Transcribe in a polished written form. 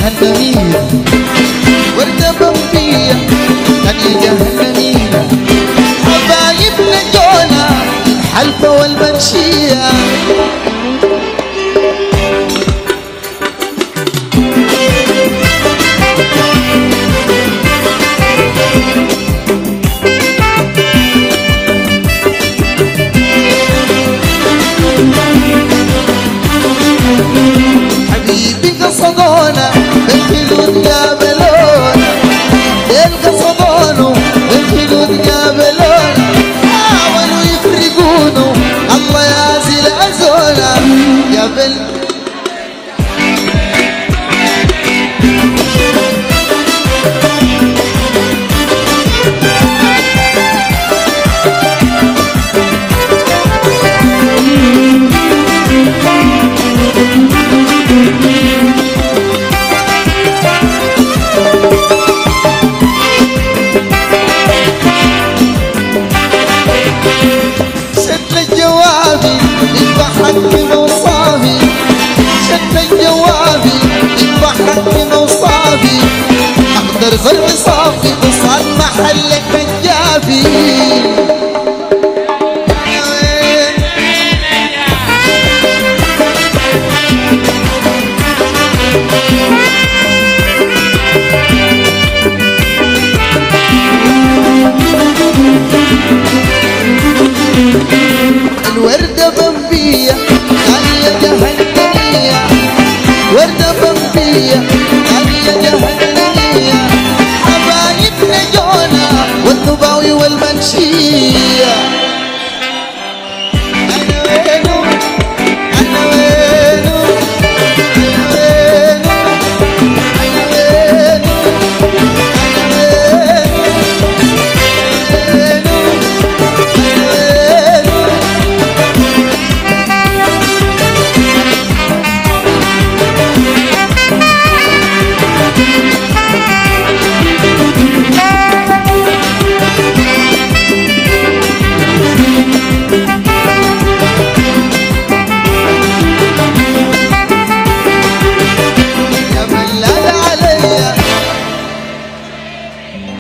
جهنمية وردة بمبية هني جهنمية حبايبنا جونا الحلفة والمنشية حبيبي قصدونا بالحدود قابلونا قصدونا بالحدود قابلونا حاولوا يفرقونا الله يازل أزونا يا بل حكم وصابي شد الجوابي يبقى حكم وصابي اقدر ظلم صافي وصل محلك الجابي